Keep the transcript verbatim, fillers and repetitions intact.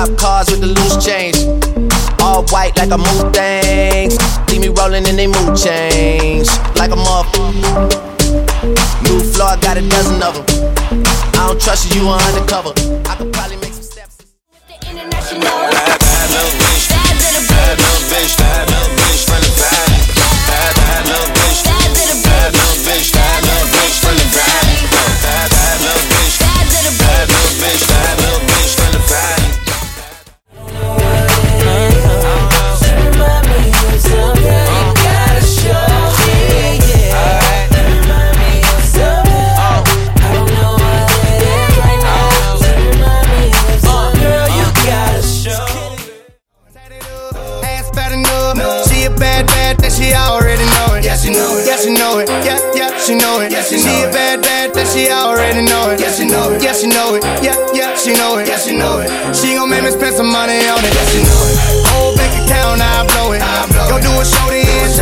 Cop cars with the loose change. All white like a mood things. See me rolling in they mood change. Like a motherfucker. New floor, I got a dozen of them. I don't trust you, you are undercover. I could probably make some steps. The international. Bad, bad little bitch. Bad little bitch. Bad little bitch. Bad little bitch from the valley. Bad, bad little bitch. Bad little bitch. Bad little bitch. Bad little bitch from the valley. Bad, bad little bitch. Bad little bitch. Bad little bitch. Bad little bitch from the valley. She already know it. Yeah, she know it. Yeah, she know it. Yeah, yeah, she know it. Yeah, she, she a bad, bad that she already know it. Yeah, she know it. Yeah, she know it. Yeah, yeah, she know it. Yeah, she know it. She gon' make me spend some money on it. Yeah, she know it. Whole bank account, I blow it. I blow Go it. do a show then.